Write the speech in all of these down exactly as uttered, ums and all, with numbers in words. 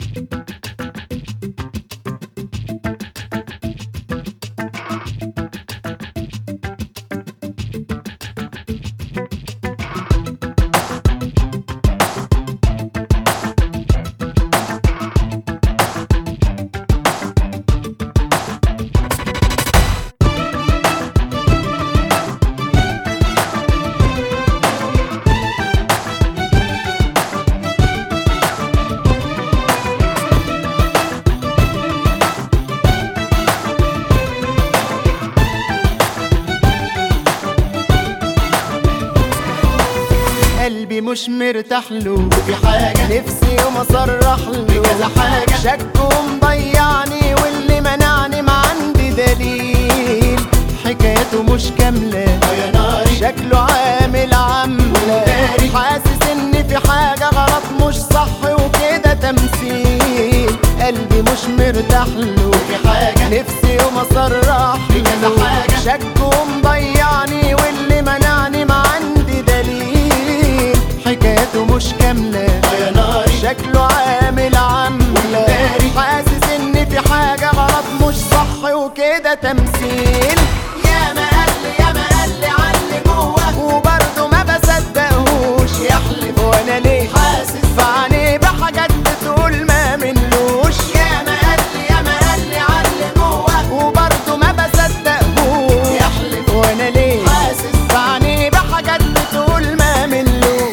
قلبي مش مرتاح له، في حاجة نفسي يوم اصرح له بكذا حاجة، شك ومضيعني واللي منعني ما عندي دليل، حكايته مش كاملة يا ناري، شكله عامل عاملة، حاسس ان في حاجة غلط مش صح وكده تمثيل. قلبي مش مرتاح له، في حاجة نفسي يوم اصرح له بكذا حاجة، شك ومضيعني واللي منعني ما عندي دليل، حكايته مش كاملة يا ناري، شكله عامل عاملة، حاسس ان في حاجة غلط مش صح وكده تمثيل. يا ما قالي يا ما قالي علي جوه وبرضه ما بصدقهوش، يحلف وانا ليه حاسس في عينيه بحاجات بتقول ما منلوش. يا ما قالي يا ما قالي علي جوه وبرضه ما بصدقهوش، يحلف وانا ليه حاسس في عينيه بحاجات بتقول ما منلوش.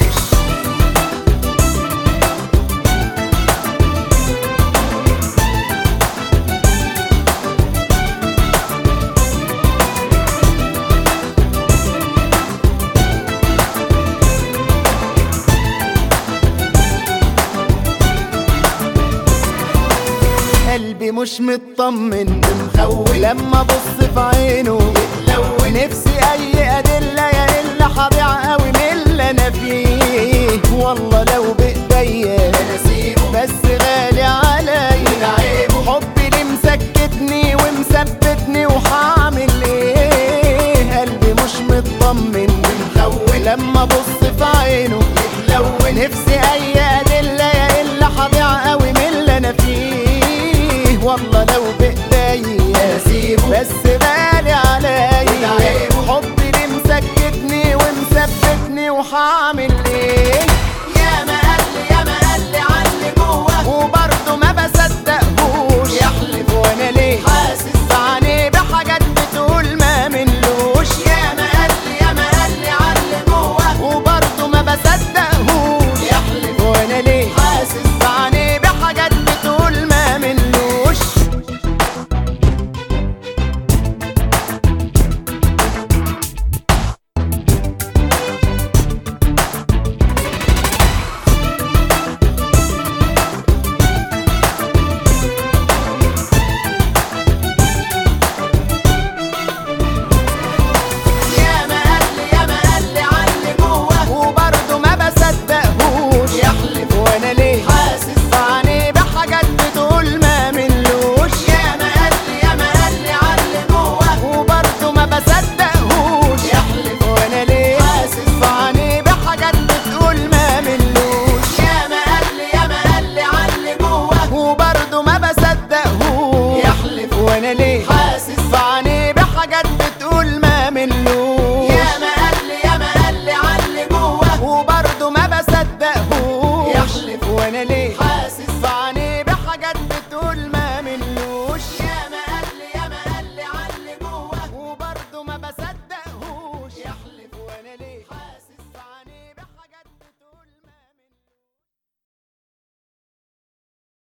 قلبي مش مطمن مخوف لما ابص في عينه يتلون، نفسي اي ادله يا الا هضيع قوي من اللي انا فيه، والله لو بايديا نسيبه بس غالي عليا حبي اللي مسكتني ومثبتني وهعمل ايه. قلبي مش مطمن مخوف لما ابص